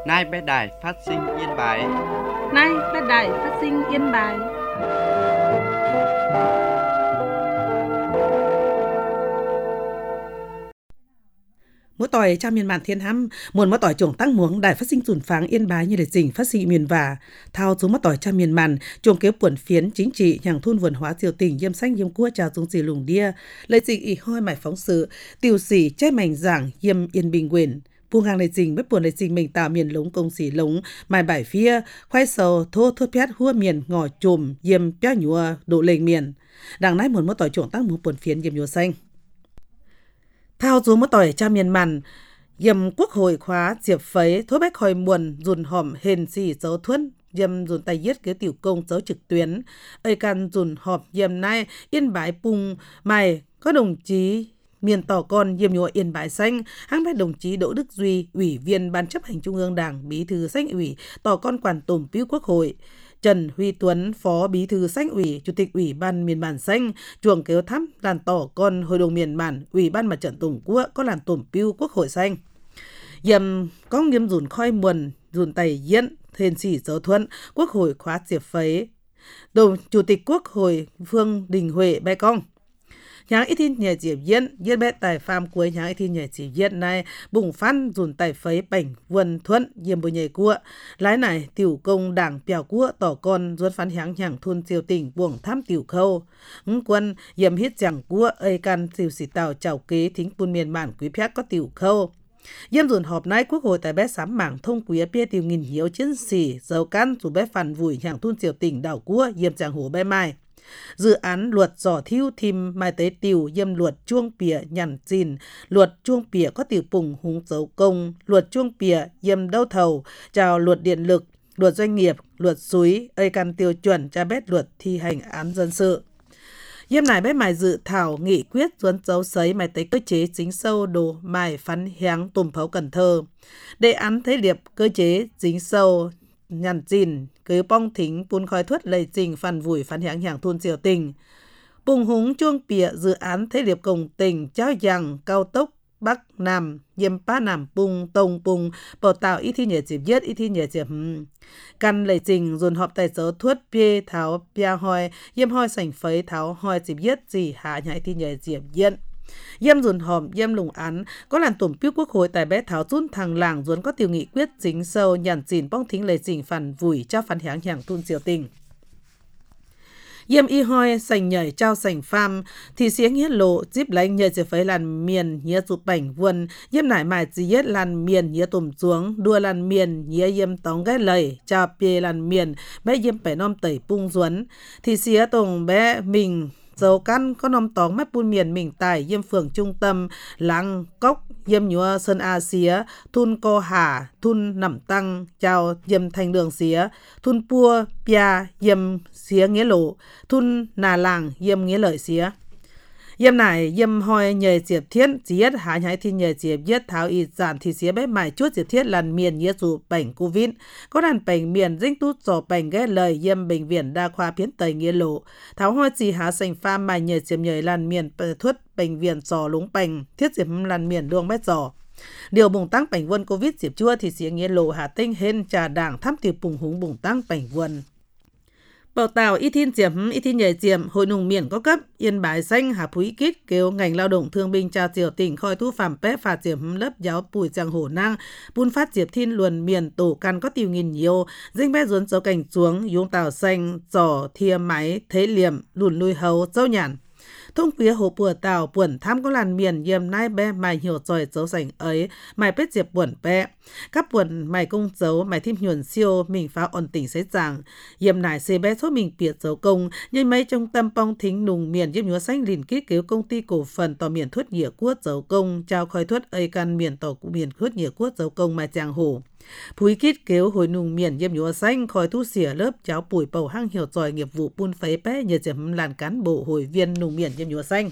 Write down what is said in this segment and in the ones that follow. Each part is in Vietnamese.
Nay bé đài phát sinh Yên Bái. Nay bé đài phát sinh Yên Bái. Mỗi tỏi cha miền bản thiên hăm, muốn mỗi tỏi trồng tăng muống đài phát sinh dùn pháng Yên Bái như để dình phát sinh miền và thao xuống mỗi tỏi cha miền màn trồng kế quần phiến chính trị hàng thôn vườn hóa triều tỉnh yêm xanh yêm cua trà dung dì lùng đia lấy dình ỉ hoi mải phóng sự tiêu xỉ che mảnh giảng yêm yên bình quyền buông hàng lấy dình bất buồn lấy dình mình tạo miền lống công xỉ lống mài bài phía khoai sầu thô thốt pét hua miền ngò chùm yêm pé nhúa độ lệnh miền đằng nãy muốn mỗi tỏi trồng tăng muống quần phiến yêm nhúa xanh thao xuống một tỏi cha miền màn yêm quốc hội khóa diệp phấy thối bách hồi muồn dùn hòm hền xì dấu thuân yêm dùn tay yết kế tiểu công dấu trực tuyến ơi can dùn họp yêm nay Yên Bái pung mày có đồng chí miền tỏ con yêm nhúa Yên Bái xanh hãng bách đồng chí Đỗ Đức Duy ủy viên ban chấp hành trung ương Đảng bí thư Xanh ủy tỏ con quản tổm piu quốc hội Trần Huy Tuấn, Phó Bí thư Xanh ủy, Chủ tịch Ủy ban miền bản xanh, chuồng kéo thăm làn tỏ con Hội đồng miền bản, Ủy ban Mặt trận Tổ quốc có làn tổm piu Quốc hội xanh. Yểm có nghiêm dùn khoi muồn, dùn tay diễn, thên sĩ dấu thuận, Quốc hội khóa diệp phấy. Đồng Chủ tịch Quốc hội Phương Đình Huệ Bài Công. Nháng ít thiên nhờ diệp diễn, diễn bé tài phàm cuối nháng ít thiên nhờ diệp diễn này bùng phăn dùn tài phấy bảnh vườn thuận yêm bồi nhảy cua. Lái này tiểu công đảng bèo cua tỏ con duôn phán háng nhàng thôn triều tỉnh buồng thăm tiểu khâu. Quân yêm hít chẳng cua ơi can tiểu sĩ tàu chào kế thính buôn miền bản quý phép có tiểu khâu. Yêm dùn họp nay Quốc hội tại bé sám mảng thông quý bia tiểu nghìn hiếu chiến sĩ dấu can dù bé phản vùi nhàng thôn triều tỉnh đảo cua yêm chẳng hổ bé mai. Dự án luật giỏ thiêu thìm mai tế tiểu yêm luật chuông pìa nhằn dìn, luật chuông pìa có tiểu pùng húng dấu công, luật chuông pìa yêm đấu thầu, chào luật điện lực, luật doanh nghiệp, luật suối, ơi căn tiêu chuẩn cha bét luật thi hành án dân sự. Yêm này bé mài dự thảo nghị quyết duấn dấu sấy mài tế cơ chế chính sâu đồ mài phán héng tùm phấu Cần Thơ. Đề án thế liệp cơ chế chính sâu nhằn dìn cứ bong thính bún khói thuất lầy trình phản vùi phán hãng hàng thôn triều tỉnh. Bùng húng chuông pìa dự án thế liệp công tỉnh trao giang cao tốc Bắc Nam yêm pa Nam Pung Tông Pung bảo tạo ít thi nhờ dịp yết ít thi nhờ dịp căn lầy trình dồn họp tài dấu thuất bia tháo bia hoi yêm hoi sảnh phấy tháo hoi dịp yết gì hạ nhảy thi nhờ dịp yết. Yêm dùn hòm yêm lùng án có làn tổm piu Quốc hội tại bé tháo rút thằng làng duốn có tiểu nghị quyết chính sâu nhàn dìn bong thính lầy dình phản vùi trao phán hãng hàng thôn triều tỉnh. Yêm y hoi sành nhảy trao sành pham thì xía nghĩa lộ díp lánh nhờ chỉ phải làn miền nhớ rụt bảnh vườn yêm nải mài chỉ yết làn miền nhớ tùm xuống đua làn miền nhớ yêm tóng ghé lầy trao bê làn miền bé yêm bẻ nom tẩy pung duốn thì xía tùng bé mình dấu căn có nông tóng mép buôn miền mình tài yêm phường trung tâm lăng cốc yêm nhúa sơn a xía thun co hà thun nằm tăng chào yêm thành đường xía thun pua pia yêm xía nghĩa lộ thun nà làng yêm nghĩa lợi xía yêm này yêm hoi nhờ diệp thiết diết há nhái thi nhờ diệp yết tháo y giản thì xía bé mải chút diệp thiết làn miền nhớ dù bệnh covid có đàn bệnh miền dinh tút dò bệnh ghé lời yêm bệnh viện đa khoa phiến tây nghĩa lộ tháo hoi gì há sành pha mải nhờ diệp nhờ làn miền thuất bệnh viện dò lúng bệnh thiết diệp làn miền đuông bét dò điều bùng tăng bệnh vân covid diệp chua thì xía nghĩa lộ hà tinh hên trà đảng thăm tiểu bùng húng bùng tăng bệnh vân bảo tàu ít thiên diệp ít thiên nhảy diệm hội nông miền có cấp Yên Bái xanh hà phúy kít kêu ngành lao động thương binh trao triều tỉnh khoi thu phạm pé phạt diệp lớp giáo bùi giang hổ nang bun phát diệp thiên luồn miền tổ căn có tiêu nghìn nhiều dinh bé ruốn dấu cảnh xuống yung tàu xanh giỏ thia máy thế liềm lùn nuôi hấu dâu nhàn thông phía hồ bùa tàu buồn tham có làn miền yêm nai bé mày hiểu giỏi dấu sảnh ấy mày bết diệp buồn bé các buồn mày công dấu mày thêm nhuần siêu mình phá ổn tỉnh sẽ giảng yêm nải xê bé số mình biệt dấu công nhưng mấy trong tâm bong thính nùng miền yêm nhúa xanh liền ký cứu công ty cổ phần tỏ miền thuất nghĩa quốc dấu công trao khói thuất ây can miền tỏ cụ miền thuất nghĩa quốc dấu công mai chàng hồ phúi kít kéo hồi nùng miền yêm nhúa xanh khói thu xỉa lớp cháu bùi bầu hăng hiểu giỏi nghiệp vụ buôn phấy bé nhờ chấm làn cán bộ hội viên nùng miền yêm nhúa xanh.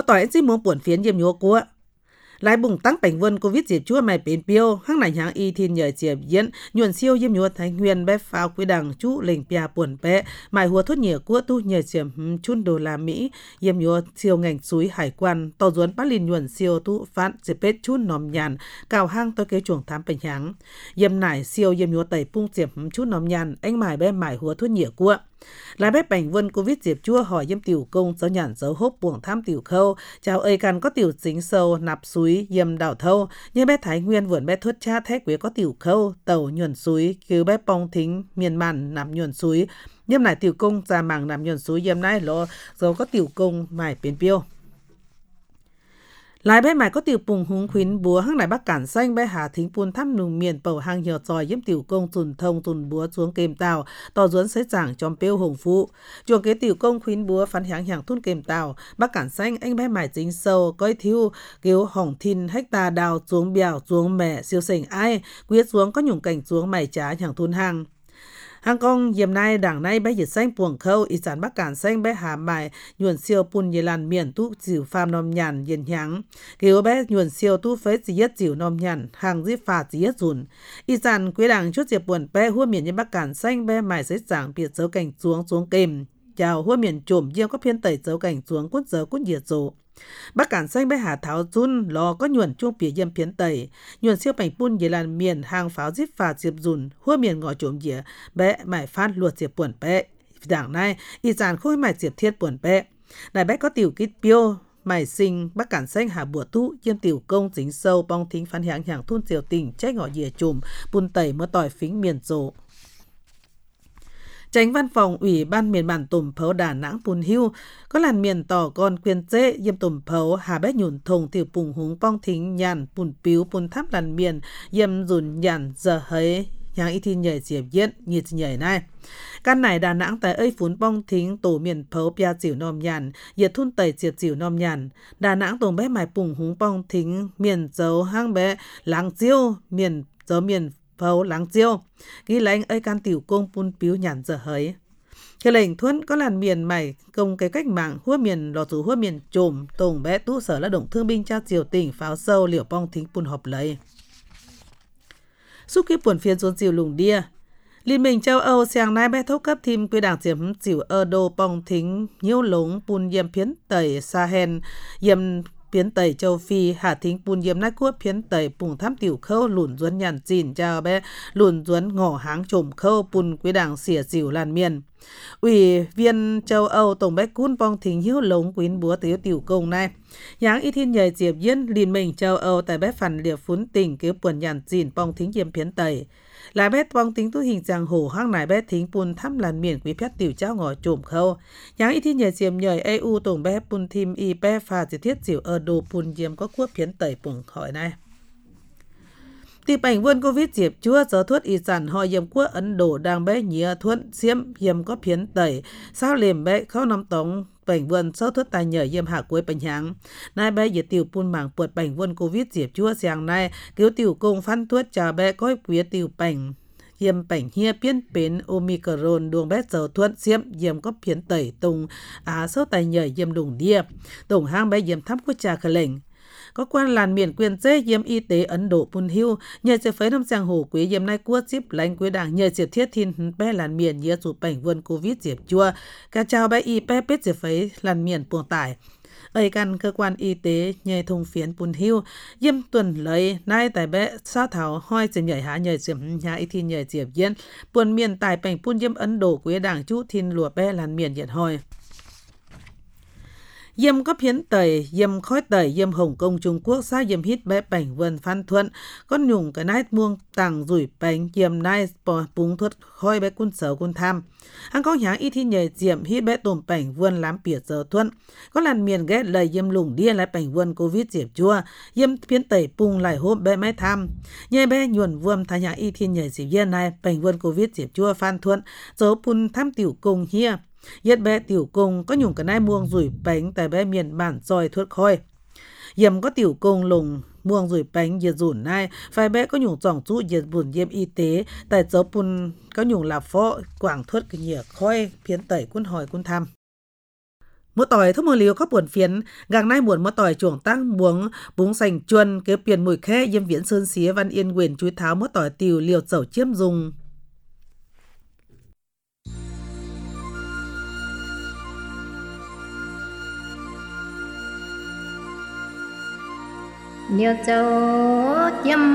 มื่อต่อยซี่มัวป่วนเฟียนเยี่ยมโยกัวหลายบุ่งตั้งแป่งวนโควิดจีบชั่วไม่เป็นเปียวข้างในหางอีทินใหญ่เจียบเย็นยวนเซียวเยี่ยมโยไทยเวียนแบบฟาวกุยดังจู้เล่งเปียป่วนแปะหมายหัวทุนเหนียวกัวตู้ใหญ่เจียมชุนโดลามีเยี่ยมโยเซียวแง่งซุยหายควันต่อสวนปาลินยวนเซียวตู้ฟัดเจเป็ดชุนนอมยันก่าวห้างตัวเกจวงถามเป็นหยังเยี่ยมไหนเซียวเยี่ยมโยไต่ปุ้งเจียมชุนนอมยันเอ็งหมายแบบหมายหัวทุนเหนียวกัวlại bé bảnh vân covid diệp chua hỏi yếm tiểu công giáo nhàn dấu hốp buồng tham tiểu khâu chào ơi cần có tiểu chính sâu nạp suối yếm đảo thâu như bé thái nguyên vườn bé thuất cha thét quế có tiểu khâu tàu nhuần suối cứu bé pong thính miền màn nằm nhuần suối yếm lại tiểu công ra màng nằm nhuần suối yếm nai lo dấu có tiểu công mải biến piêu lại bé mải có tiểu bùng húng khuyến búa hăng lại bắc cản xanh bé hà thính pun thăm nùng miền bầu hang nhiều tròi yếm tiểu công tùn thông tùn búa xuống kềm tàu tò duốn xế giảng trong piêu hồng phụ chuồng kế tiểu công khuyến búa phán háng hàng thun kềm tàu bắc cản xanh anh bé mải chính sâu coi thiếu cứu hỏng thìn hecta đào xuống bèo xuống mẹ siêu sành ai quyết xuống có nhung cảnh xuống mải trái hàng thun hàng hàng công yếm nay đảng nay bé dịch xanh buồng khâu ý sản bắc cản xanh bé hà mài nhuần siêu pun như làn miền tu dìu phàm nòm nhàn yên nháng kiểu bé nhuần siêu tu phế chỉ yết dìu nòm nhàn hàng dĩ phạt chỉ yết dùn ý sản quý đảng chút diệp buồn bé hua miền như bắc cản xanh bé mài xế giảng biệt dấu cảnh xuống kềm chào hua miền trộm riêng có phiên tẩy dấu cảnh xuống cút dấu cút nhiệt dụ bắc cản xanh bé hà tháo run lò có nhuần chuông bìa yếm phiến tẩy nhuần siêu bảnh pun như làn miền hàng pháo díp phạt diệp dùn hua miền ngõ trộm dĩa bé mải phát luột diệp buồn bé đảng này ý sản khôi mải diệp thiết buồn bé đại bé có tiểu kít piêu mải sinh bắc cản xanh hà bùa tu yếm tiểu công dính sâu bong thính phán hạng hàng thun diều tình trách ngõ dĩa chùm pun tẩy mơ tỏi phính miền rộ Chánh văn phòng Ủy ban miền bản Tùm Phấu Đà Nẵng Pun Hiu có làn miền tỏ con quyền chế yếm Tùm Phấu hà bé nhùn thùng tiểu bùng húng bong thính nhàn Pun Piu Pun Tháp làn miền yếm dùn nhàn giờ hấy yang y thi nhảy diệp yết nhiệt nhảy này căn này Đà Nẵng tại ơi phún bong thính tổ miền Phấu pia chịu nòm nhàn yết thun tẩy diệp chịu nòm nhàn Đà Nẵng tùng bé mải bùng húng bong thính miền dấu hang bé láng chiêu miền dấu miền Phấu láng chiêu ghi lãnh ơi can tiểu công Pun Piu nhàn giờ hấy cái lệnh thuẫn có làn miền mày công cái cách mạng hua miền lò thủ hua miền trùm tùng bé tu sở lao động thương binh trao triều tỉnh pháo sâu liều bong thính Pun họp lấy xúc kiếp buồn phiền xuống chiều lùng đia Liên minh châu Âu sáng nay bé thấu cấp thêm quy đảng chiếm chiều đô bong thính nhiêu lống Pun yếm phiến tẩy Sahel yếm phiến tẩy châu Phi hạ thính Pun yếm nai quốc phiến tẩy bùng thám tiểu khâu lùn duấn nhàn chìn chào bé lùn duấn ngỏ háng trùm khâu Pun quy đảng xỉa dìu làn miền Ủy viên châu Âu tổng bé cún bong thính hiếu lống quyến búa tiếu tiểu công này Giáng y thiên nhảy diệp yên Liên minh châu Âu tại bé phản liệp phún tỉnh kế buồn nhàn chìn bong thính yếm phiến tẩy là bé bong tính tu hình dạng hổ hang này bé thính Pun thăm làn miền quý phép tiểu trao ngõ trùm khâu Giáng y thiên nhảy diệp nhảy EU tổng bé Pun thim y bé pha chỉ thiết diệu đô Pun yếm có quốc phiến tẩy buồng khỏi này Tì bảnh vươn Covid diệp chúa giờ thuốc y sản họ yếm quốc Ấn Độ đang bé nhía thuận xiêm yếm có phiến tẩy sao liềm bé khâu nắm tống bảnh vươn sau thuốc tài nhờ yếm hạ cuối bảnh háng nay bé dễ tiểu Pun mảng buột bảnh vươn Covid diệp chúa sáng nay cứu tiểu công phán thuốc chào bé có quý tiểu bảnh yếm bảnh hia biến bến Omicron đường bé giờ thuận xiêm yếm có phiến tẩy tùng sau tài nhờ yếm đùng đia tổng hang bé yếm thăm quốc trà khởi lệnh có quan làn miền quyền chế yếm y tế Ấn Độ Pun Hiu nhờ sẽ phấy năm giang hồ quý yếm nay quốc díp lãnh quý đảng nhờ diệp thiết thiên bé làn miền nhờ dù bảnh vươn Covid diệp chua cả chào bé y bé biết sẽ phấy làn miền buồng tải ơi căn cơ quan y tế nhờ thùng phiến Pun Hiu yếm tuần lấy nay tại bé sao thảo hoi diệp nhảy hạ nhờ diệp hạ y thiên nhờ diệp yên buồn miền tài bảnh Pun yếm Ấn Độ quý đảng chú thiên lùa bé làn miền nhiệt hoi yếm có phiến tẩy yếm khói tẩy yếm Hồng Kông Trung Quốc xa yếm hít bé bảnh vườn phan thuận con nhung cái nái muông tàng rủi bánh yếm nai búng thuất khói bé cun sở cun tham ăn có nháng y thi nhảy diệm hít bé tôm bảnh vườn lám pỉa giờ thuận có làn miền ghét lời yếm lủng đia lại bảnh vườn Covid diệp chua yếm phiến tẩy pung lại hốp bé máy tham nhai bé nhuần vuông thay nháng y thi nhảy diệp yên này bảnh vườn Covid diệp chua phan thuận dấu Pun tham tiểu công hia yết bé tiểu công có nhung cái nai muông rủi bánh tại bé miền bản soi thuốc khói yếm có tiểu công lùng muông rủi bánh yết dùn nai phải bé có nhung trọng chú yết buồn yếm y tế tại dấu Pun có nhung là phó quảng thuốc cái nhựa khói phiến tẩy quân hỏi quân thăm Mỗi tỏi thúc mơ liều có buồn phiến, gàng nay buồn mỗi tỏi chuồng tăng buông búng sành chuân kế tiền mùi khe yêm viễn sơn xía văn yên quyền chuối tháo mỗi tỏi tiều liều chẩu chiêm dùng. Liều chẩu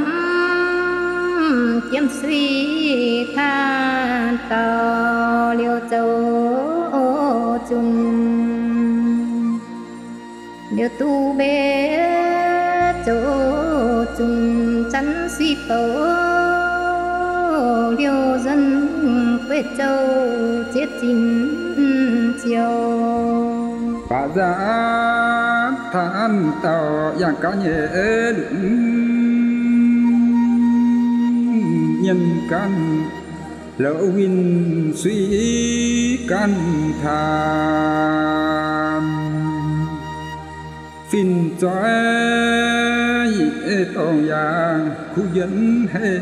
chiêm suy than tàu liều chẩu chun liều tu bê chỗ chung chắn suy phổ liều dân quê châu chết chín chiều bà giá than tàu yang cá nhẹ nhân căn lỡ win suy căn than phim chói tông yang khu dân hệ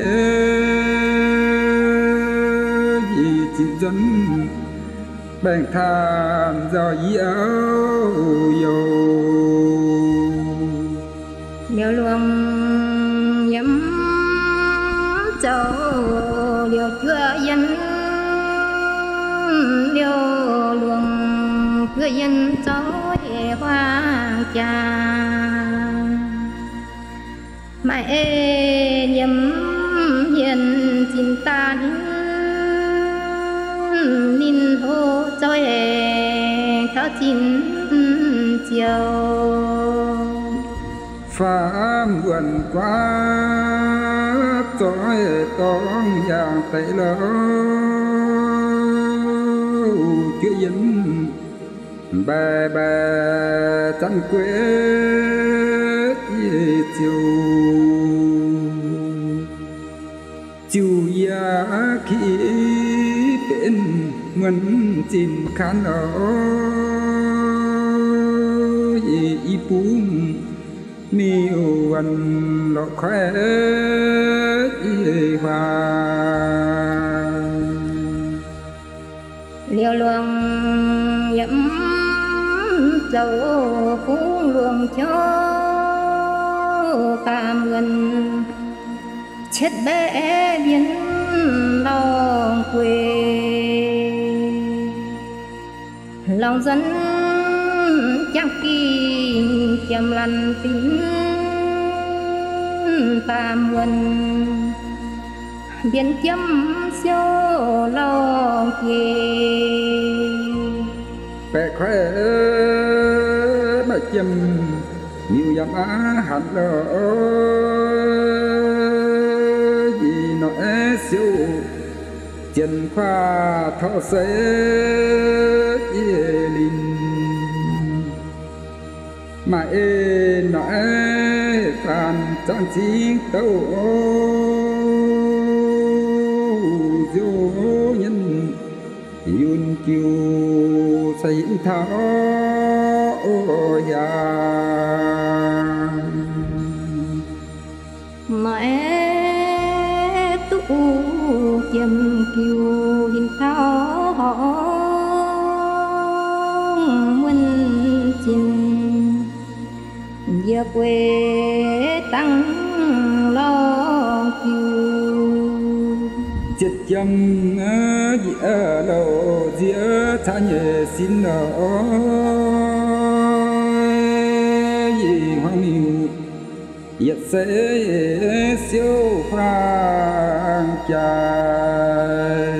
gì chỉ dân bèn than do yếu liều luồng nhắm châu liều chưa dân liều luồng chưa dân châu hoa cha mãi nhầm hiền xin ta nín hô trôi tháo chín chiều phàm vườn quá trôi tông yang tây lỡ chưa dân bè chăn quê chiều chiều ya khi bên ngân chín khán ở y bùm miêu văn lọ khóe hoa liều luồng nhẫm dầu phú luồng cho cam gần chết bé biến lòng quê lòng dân chẳng kỳ chầm lăn tín tam nguồn biến chấm siêu lòng kề bè khóe mà châm nhiều dặm á hẳn lỡ gì nói siêu chân khoa thọ sẽ linh mà nói phàn trang trí tàu dô nhân yun kiều xây tháo ya mẹ tu kiềm kiều hình tháo họ muôn chinh giờ quê tăng lo kiều chết chăm ở lâu giữa tha nhẹ xin nở gì hoang miu yết sẽ siêu phang trai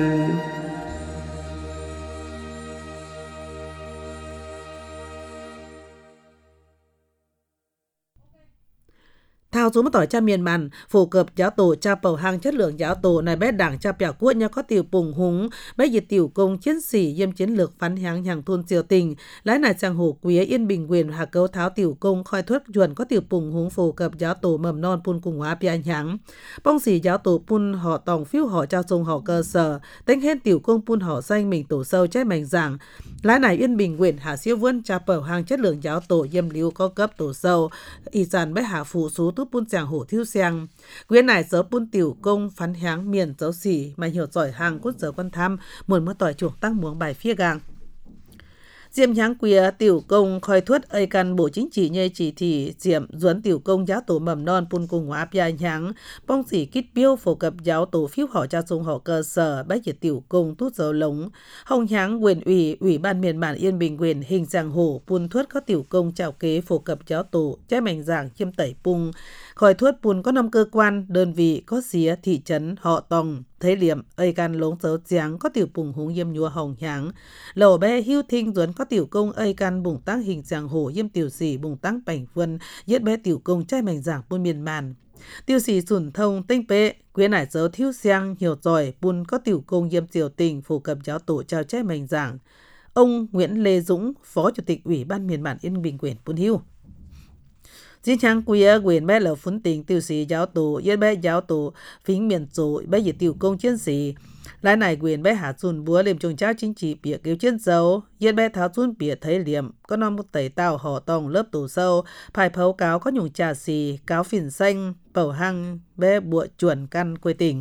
thao số một tỏi cha miền màn phổ cập giáo tổ cha bầu hàng chất lượng giáo tổ này bé đảng cha bèo quốc nhau có tiểu bùng húng bé diệt tiểu công chiến sĩ yêm chiến lược phán hàng hàng thôn triều tình lái này trang hồ quý yên bình quyền hạ cấu tháo tiểu công khoi thuất chuẩn có tiểu bùng húng phổ cập giáo tổ mầm non pun cùng hóa bia nháng bông sĩ giáo tổ pun họ tòng phiếu họ trao sông họ cơ sở tính hết tiểu công pun họ xanh mình tổ sâu trái mảnh giảng lái này yên bình quyền hạ siêu vươn cha bầu hàng chất lượng giáo tổ yêm liu có cấp tổ sâu y dàn bé hạ phụ số túp pun chàng hổ thiêu xeng quyến này dấu pun tiểu công phán háng miền dấu xỉ mà hiểu giỏi hàng cốt dấu quan tham muốn mơ tỏi chuộc tăng muống bài phía gang Diệm nháng quìa tiểu công khoi thuất ơi căn bộ chính trị nhây chỉ thị diệm duấn tiểu công giáo tổ mầm non pun cùng hóa bia nháng bong sĩ kít biêu phổ cập giáo tổ phiếu họ cha dung họ cơ sở bách diệt tiểu công tút dấu lống hồng nháng quyền ủy ban miền bản Yên Bình quyền hình giang hồ pun thuất có tiểu công chào kế phổ cập giáo tổ trái mảnh giảng chiêm tẩy pung khoi thuất pun có 5 cơ quan đơn vị có xía thị trấn họ tòng thế liệm ơi can lống dấu giáng có tiểu pùng húng yêm nhua hồng nháng lầu bé hưu thinh duấn có tiểu công ơi can bùng tăng hình giang hồ yêm tiểu sĩ bùng tăng bảnh vân yết bé tiểu công trai mảnh giảng pun miền màn tiêu sĩ sủn thông tinh pệ quyến ải dấu thiếu xiang hiểu giỏi pun có tiểu công yêm tiểu tình phổ cập giáo tổ trao trai mảnh giảng ông Nguyễn Lê Dũng phó chủ tịch ủy ban miền bản Yên Bình quyền pun hưu Chiến trang queer quyền bé là phun tình tiêu sĩ giáo tổ yết bé giáo tổ phính miền tổ bé diệt tiểu công chiến sĩ lại này quyền bé hạ xuân búa liềm trồng trao chính trị bịa cứu chiến dấu yết bé tháo xuân bịa thấy liềm có non một tẩy tàu họ tòng lớp tổ sâu phải phấu cáo có nhung trà xì cáo phìn xanh bầu hăng bé bụa chuẩn căn quê tỉnh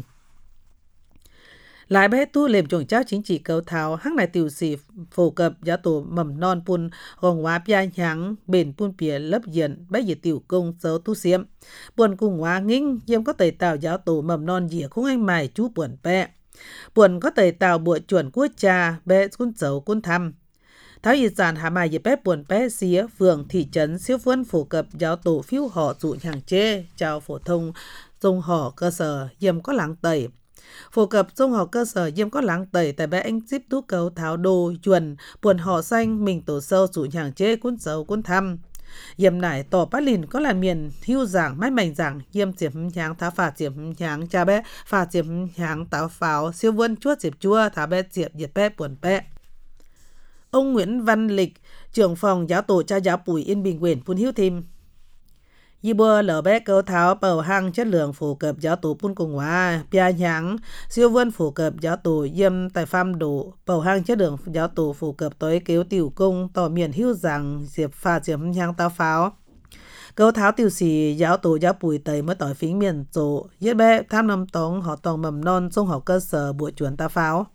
lại bé tu liềm trồng trao chính trị cầu tháo hắc này tiểu sĩ phổ cập giáo tổ mầm non pun hồng hóa bia nháng bền pun bịa lớp diện bé diệt tiểu công dấu tu xiêm buồn cùng hóa nghinh yếm có tẩy tàu giáo tổ mầm non dìa không anh mài chú buồn bé buồn có tẩy tàu bụa chuẩn quốc cha bé quân dấu quân thăm tháo y sản hà mài dịp bé buồn bé xía phường thị trấn siêu vươn phổ cập giáo tổ phiếu họ dụ hàng chê chào phổ thông dùng họ cơ sở yếm có láng tẩy phổ cập dung họ cơ sở yếm có láng tẩy tại bé anh zip tú cấu tháo đồ chuẩn buồn họ xanh mình tổ sâu dụ hàng chê quân dấu quân thăm yếm nải tỏ bát lìn có làn miền hưu giảng mái mảnh giảng yếm diệp nháng tháo phạt diệp nháng cha bé phạt diệp nháng táo pháo siêu vươn chuốt diệp chua tháo bé diệp diệp bé buồn bé ông Nguyễn Văn Lịch trưởng phòng giáo tổ cha giáo Bùi Yên Bình quyền pun hưu thêm y bơ lở bé câu tháo bầu hăng chất lượng phổ cập giáo tổ pun cùng hóa bia nháng siêu vươn phổ cập giáo tổ yếm tại pham đổ bầu hăng chất lượng giáo tổ phổ cập tối kéo tiểu công tỏ miền hưu giảng diệp phạt diệp nháng táo pháo câu tháo tiểu sĩ giáo tổ giáo Bùi tẩy mới tỏi phính miền tổ yết bé tham năm tống họ tòng mầm non sông học cơ sở bụa chuẩn táo pháo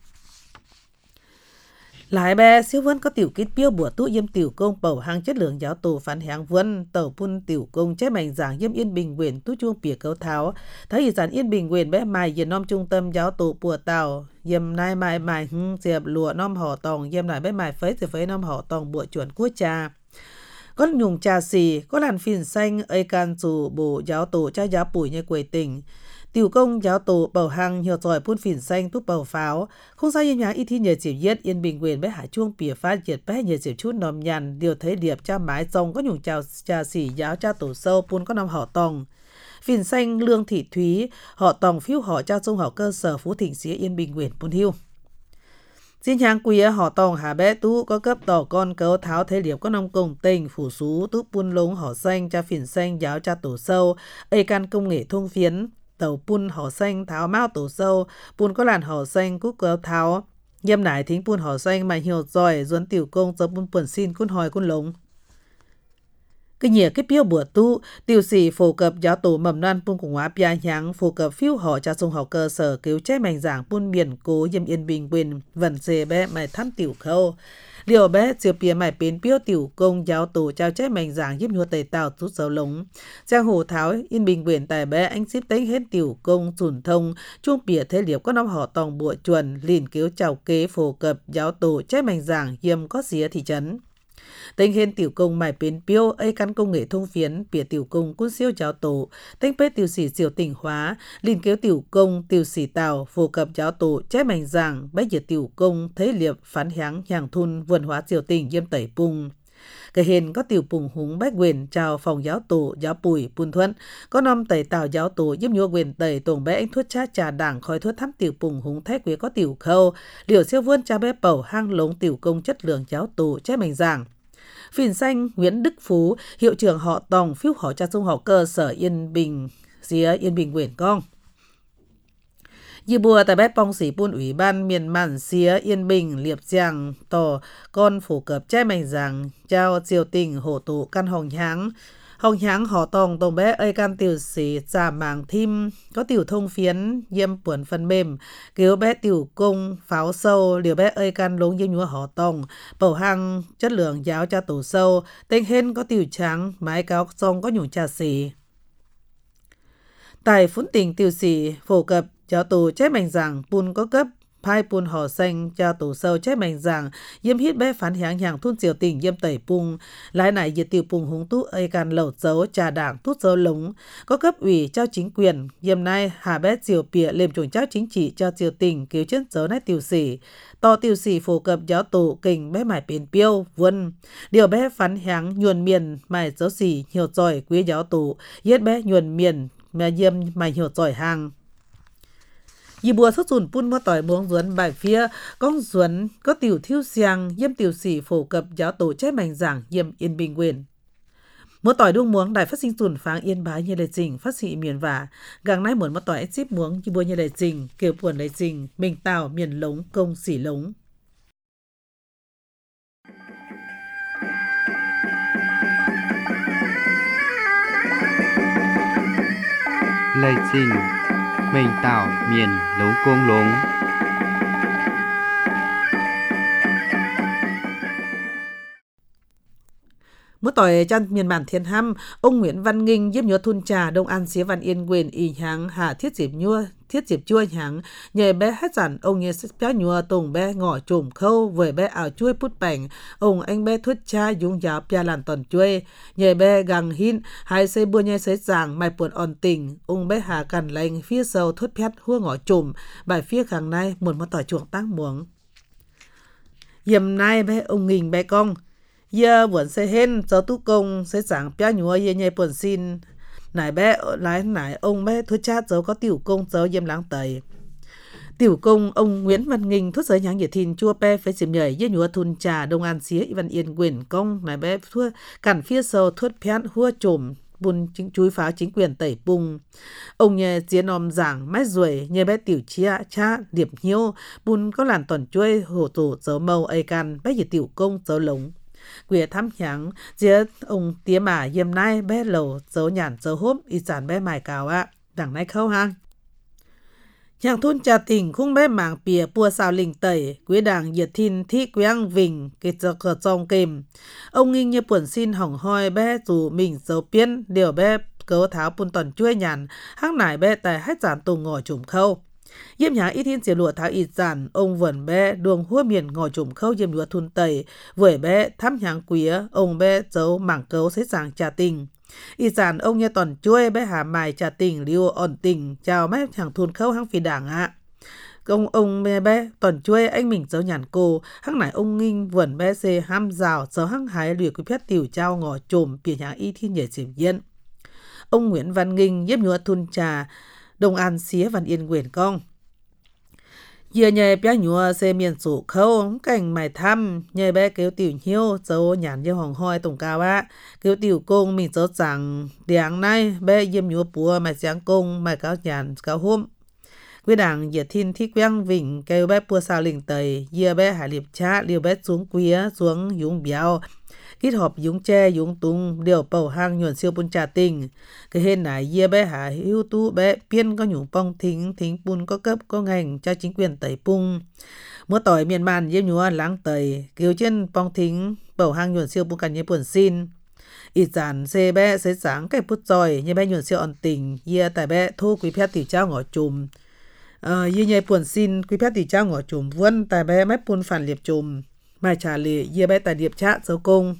lại bé siêu vân có tiểu kít biêu bùa tụ yếm tiểu công bầu hang chất lượng giáo tổ phán hạng vân tàu pun tiểu công chế mảnh giảng yếm Yên Bình quyền tu chuông bìa câu tháo thấy ý giản Yên Bình quyền bé mài yếm nom trung tâm giáo tổ bùa tàu yếm nai mài diệp lụa nom họ tòng yếm lại bé mài phấy diệp phấy nom họ tòng bùa chuẩn quốc cha có nhung trà xì có làn phìn xanh ơi can chủ bộ giáo tổ cha giáo Bùi như quầy tỉnh tiểu công giáo tổ bầu hăng nhiều giỏi phun phìn xanh túp bầu pháo không sao yên nháng ít thi nhờ chịu giết Yên Bình quyền bé hạ chuông bìa phát diệt bé nhờ chịu chút nòm nhàn điều thấy điệp cha mái rồng có nhung chào trà xỉ giáo cha tổ sâu phun có năm họ tòng phìn xanh Lương Thị Thúy họ tòng phiếu họ cha dung họ cơ sở Phú Thịnh xía Yên Bình quyền phun hưu xin nhang quía họ tòng hà bé tú có cấp tỏ con cấu tháo thế điệp có năm công tình phủ sú tú pun lống họ xanh cha phìn xanh giáo cha tổ sâu ây can công nghệ thông phiến tàu pun họ xanh tháo mao tổ sâu pun có làn họ xanh cúc kéo tháo yếm nải thính pun họ xanh mà hiểu giỏi duấn tiểu công dấu pun puẩn xin cun hỏi cun lống cái nhỉ cái piêu bữa tu tiểu sĩ phổ cập giáo tổ mầm non pun cùng hóa bia nháng phổ cập phiếu họ cha sông họ cơ sở cứu chế mảnh giảng pun miền cố yếm Yên Bình quyền vần xề bé mày thăm tiểu khâu điều bé chiều bìa mải bến piêu tiểu công giáo tổ trao chế mảnh giảng giúp nhua tẩy tàu rút dấu lống giang hồ tháo Yên Bình quyền tài bé anh xếp tính hết tiểu công sủn thông chuông bìa thế liệp có năm họ tòng bụa chuẩn lìn cứu chào kế phổ cập giáo tổ chế mảnh giảng yếm có xía thị trấn tính hên tiểu công mải bến piêu ấy căn công nghệ thông phiến bìa tiểu công cún siêu giáo tổ tính bế tiểu sĩ diệu tỉnh hóa lìn kéo tiểu công tiểu sĩ tàu phổ cập giáo tổ chế mảnh giảng bách diệt tiểu công thế liệp phán háng hàng thun vườn hóa diệu tỉnh yêm tẩy pung cái hên có tiểu pùng húng bách quyền chào phòng giáo tổ giáo Bùi pun thuận có năm tẩy tàu giáo tổ yếm nhua quyền tẩy tổng bé anh thuất cha trà đảng khói thuất thăm tiểu pùng húng thái quế có tiểu khâu liều siêu vươn cha bé bầu hang lống tiểu công chất lượng giáo tổ chế mảnh giảng phìn xanh Nguyễn Đức Phú hiệu trưởng họ tòng phiếu họ cha dung họ cơ sở Yên Bình xía Yên Bình quyền con như bùa tại bé bong sĩ pun ủy ban miền màn xía Yên Bình liệp giang tỏ con phổ cập trái mảnh giảng trao triều tình hộ tổ căn hồng nháng Hồng nháng họ tòng tổng bé ơi can tiểu sĩ giả màng thim, có tiểu thông phiến, diêm buồn phần mềm, kiểu bé tiểu cung, pháo sâu, liều bé ơi can lống diêm nhúa họ tòng, bầu hăng, chất lượng giáo cha tổ sâu, tên hên có tiểu trắng, mái cáo song có nhung trà sĩ. Tại phún tình tiểu sĩ, phổ cập, giáo tổ chết mạnh rằng, bùn có cấp, phai bùn hò xanh cha tổ sâu chết mạnh rằng yếm hít bé phán hàng hàng thun triều tỉnh yếm tẩy pung lái này diệt tiểu pung húng tú ơi can lẩu dấu trà đảng tút dấu lống có cấp ủy trao chính quyền yếm nay hà bé triều pịa lềm chuồng trao chính trị cho triều tỉnh cứu chân dấu nét tiểu sĩ to tiểu sĩ phổ cập giáo tổ kình bé mải bền piêu vân điều bé phán hàng nhuần miền mải dấu xỉ nhiều giỏi quý giáo tổ yết bé nhuần miền mà yếm mải nhiều giỏi hàng. Dì bùa xuất dùn pun mơ tỏi buông duẩn bài phía, con duẩn có tiểu thiêu xiang, yếm tiểu sĩ phổ cập giáo tổ chết mạnh giảng yếm yên bình quyền. Mơ tỏi đuông muống đài phát sinh dùn pháng yên bái như lệ trình phát sĩ miền vả, gàng nay muốn mơ tỏi ép xíp muống dì bùa như lệ trình, kiểu buồn lệ trình, mình tào miền lống công xỉ lống. Lê trình mình tạo miền lống công lống. Mưa tỏi trong miền bản Thiên Ham, ông Nguyễn Văn Nghinh giúp nhớ thun trà Đông An xía Văn Yên quyền y háng hạ thiết dịp chua háng nhờ bé hát giản ông như bé nhua tùng bé ngỏ trùm khâu với bé ảo chuối pút bảnh ông anh bé thuất cha dung giáo pia làn toàn chuối nhờ bé găng hin hai xây bua nhờ xây giảng mai buồn on tình ông bé hà cằn lành phía sau thuất phét hua ngỏ trùm bài phía kháng nay một mưa tỏi chuồng tác muống yểm nay bé ông Nghinh bé cong giờ buồn xe hên cháu tu công sẽ giảng pia nhua ye nhẹ buồn xin nải bé lái nải ông bé thuốc chát cháu có tiểu công cháu yếm láng tẩy tiểu công ông Nguyễn Văn Nghinh thuốc giới nháng nhiệt thìn chua pe phải xìm nhảy ye nhua thun trà Đông An xía Văn Yên quyền công nải bé thuốc cản phía sau thuốc phét hua trồm bùn chính chúi pháo chính quyền tẩy bung ông nhẹ diễn om giảng mái ruồi nhẹ bé tiểu chia cha điệp hiếu bùn có làn toàn chuối hổ tổ cháu mâu ai can bé ye tiểu công cháu lống quỷ thăm nháng giữa ông tía mà yếm nay bé lầu dấu nhản dấu hốp y sản bé mài cào ạ đằng nay khâu hang nhàng thôn trà tỉnh khung bé mảng pìa pua sao lình tẩy quý đảng diệt thìn thi quang vinh cái cờ trong kềm ông Nghinh như buồn xin hỏng hoi bé dù mình dấu piên điều bé cấu tháo pun toàn chuối nhàn hắc nải bé tại hết giản tùng ngồi trùm khâu yếm nhá ít thiên xỉa lụa tháo ít giản ông vẩn bé đường hua miền ngồi trùm khâu yếm lụa thun tẩy với bé thăm nháng quía ông bé dấu mảng cấu xế giảng trà tình ít giản ông như toàn chuối bé hà mài trà tình liêu ổn tình chào mấy hàng thun khâu hăng phi đảng ạ ông bé toàn chuối anh mình dấu nhàn cô hăng nải ông Nghinh vẩn bé xê ham rào dấu hăng hái lùi quý phép tiểu trao ngò trùm bìa nhá ít thiên nhảy xỉm yên ông Nguyễn Văn Nghinh yếm nhúa thun trà Đông An xía Văn Yên quyền công giờ nhờ bé nhúa xe miền sủ khâu cảnh mày thăm nhờ bé kéo tiểu nhiêu dấu nhàn như hồng hoi tổng cao á kéo tiểu công mình dấu rằng điáng nay bé yếm nhúa bùa mày sáng công mày cáo nhàn cáo hôm quý đảng diệt thìn thi quang vinh kéo bé bùa sao lình tẩy giờ bé hải liệp cha liều bé xuống quía xuống dũng béo kết hợp dũng tre dũng tung điều bầu hang nhuận siêu bún trà tình cái hên này ye bé hà hữu tu bé piên có nhung pong thính bún có cấp có ngành cho chính quyền tẩy pung mưa tỏi miền man yếm nhúa láng tẩy kiều trên pong thính bầu hang nhuận siêu bún cằn như buồn xin ít giản xe bé sẽ sáng cái bút giỏi như bé nhuận siêu ổn tình ye tại bé thu quý phép tỷ trao ngõ chùm ye nhảy buồn xin quý phép tỷ trao ngõ chùm vân tại bé mép bún phản liệp chùm mai trả lệ ye bé tại điệp chát dấu công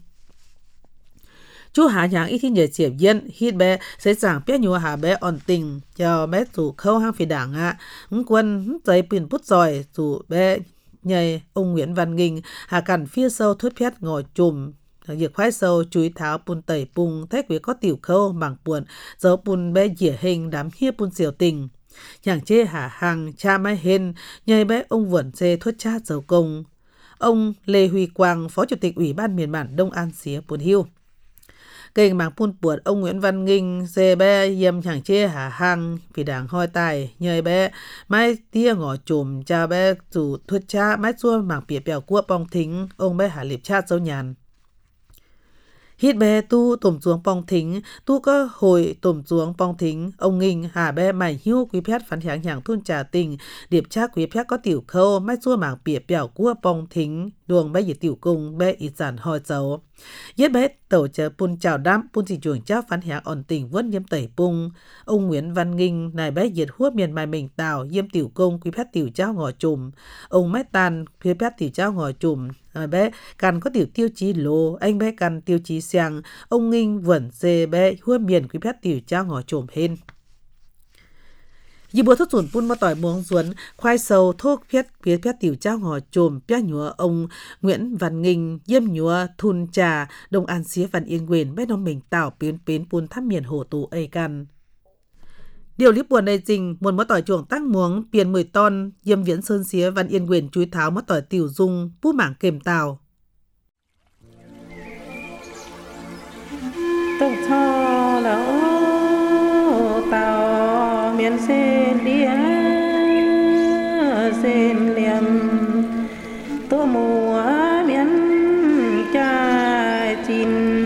chú hà nhàng ít thiên nhảy xiệp yên hít bé sẽ giảng bé nhúa hà bé ổn tình cho bé dù khâu hang phi đảng ạ quân giấy pin bút giỏi dù bé nhảy ông Nguyễn Văn Nghinh hà cằn phía sâu thuất phét ngồi chùm việc khoái sâu chuối tháo pun tẩy pung thách quý có tiểu khâu mảng buồn dấu pun bé dỉa hình đám hiếp pun diều tình nhàng chê hà hàng cha mai hên nhảy bé ông vẩn xê thuất chát dấu công ông Lê Huy Quang phó chủ tịch ủy ban miền bản Đông An xía Buồn Hiu kênh mảng pun buồn ông Nguyễn Văn Nghinh xe bé yếm chẳng chê hà hang vì đảng hoi tài nhờ bé mai tia ngỏ chùm cha bé dù thuất cha mai xua mảng bìa bèo cua bong thính ông bé hà liệp chát dấu nhàn hít bé tu tổm xuống bong thính, tu có hồi tổm xuống bong thính, ông nghinh hà bé mày hiu quý phép phán hạng hạng thun trà tình, điệp trác quý phép có tiểu khâu, mai xua mảng bìa bèo cua bong thính, đường bé dịch tiểu cung, bé ít giản hoi dấu. Yết bé tẩu chờ pun chào đám, pun chỉ chuồng cháu phán hạng ổn tình vớt nhiễm tẩy bung. Ông Nguyễn Văn Nghinh, này bé diệt hút miền mai mình tào, diêm tiểu cung, quý phép tiểu cháu ngò chùm. Ông mái tàn, quý phép tiểu cháu ngò chùm. Bé cần có tiểu tiêu chí lô, anh bé cần tiêu chí sang, ông Nghinh vẫn dê bé hút miền quý phép tiểu cháu ngò chùm hên. Dì bùa thốt dùn pun mà tỏi muống duấn, khoai sầu thốt phét tiểu cháu ngò chùm, bia nhúa ông Nguyễn Văn Nghinh, diêm nhúa thun trà, đông an xía văn yên quyền, bé nông mình tảo pến pun thăm miền hồ tù ây căn. Điều lý buồn này dình, muốn mất tỏi chuồng tăng muống, tiền 10 ton, diêm viễn sơn xía văn yên quyền chúi tháo mất tỏi tiểu dung, bú mảng kềm tàu. Tông cho lỡ tàu miền sen đĩa sen liềm tô mùa miền trai chín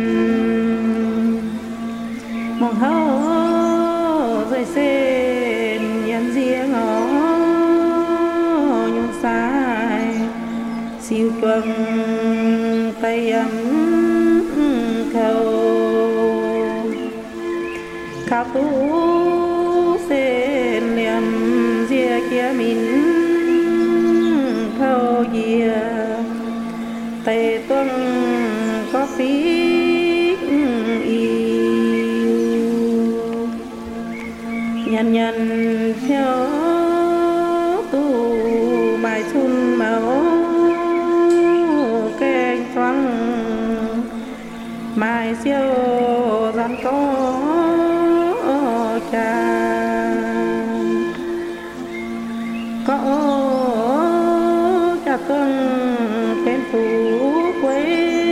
mong hao rồi sen nhân riêng ó nhung sai siêu tuần tay ấm khâu khao tú sen liềm ria kia min khâu dìa tay tuần có phí nhân nhân theo tu bài xuân màu kênh thoáng mai siêu rắn có cha có cha tuần bên phủ quê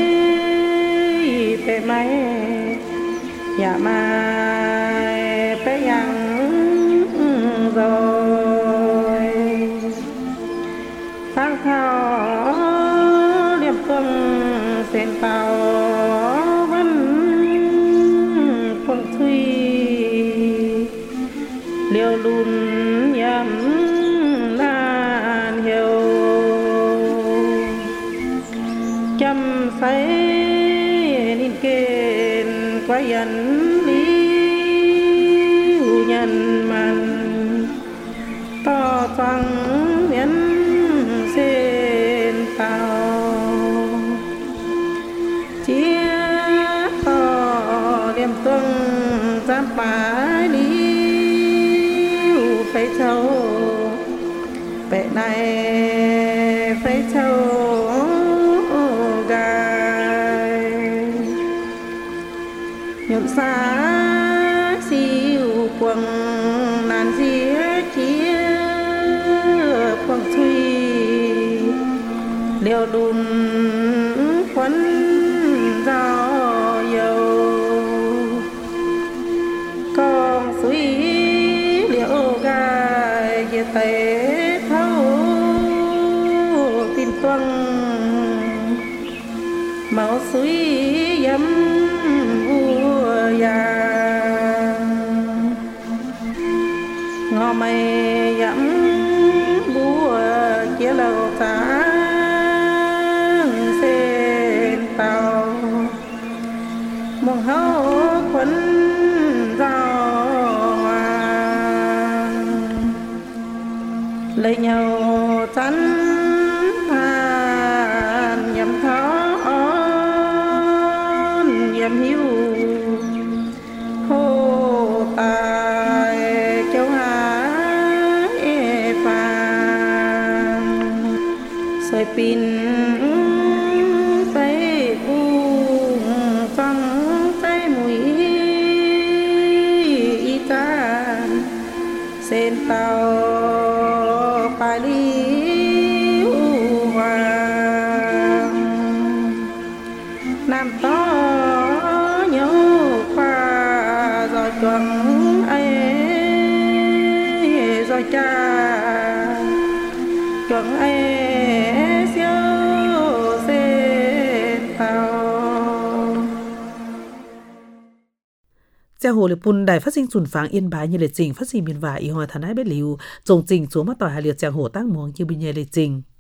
tệ máy nhà mai bé yang rồi tháng thao liệp tuần sen tàu vẫn con thuy liều lùn nhắm lan hiểu chăm say nên kên quay nhận lý nhân man to trăng miễn sen tàu chia to liềm tuần giam phải lý phải châu bệ này phải châu gai nhuộm xa siêu quần nàn dĩa chia quần thuy liều đùn khuấn gió dầu con suy liều gai về tay thâu tin tuần máu suy dấm vua vàng ngò mây dẫm búa chia lầu sáng sen tàu mong hấu khuấn rau hoàng lấy nhau chắn than nhầm thó nhầm hiu hô tài châu Hà phàng soi pin tay buông trong tay mũi y tan sen tàu phải đi hoàng nam to nhớ qua rồi tuần ấy rồi cha tuần ấy siêu sen tàu Giang hồ lệ pun đài phát sinh sùn pháng yên bái như lệ trình phát sinh miền và y hoa thán ái bế liu trồng trình xuống mắt tỏi hà liệt giang hồ tác muống như bình nhẹ lệ trình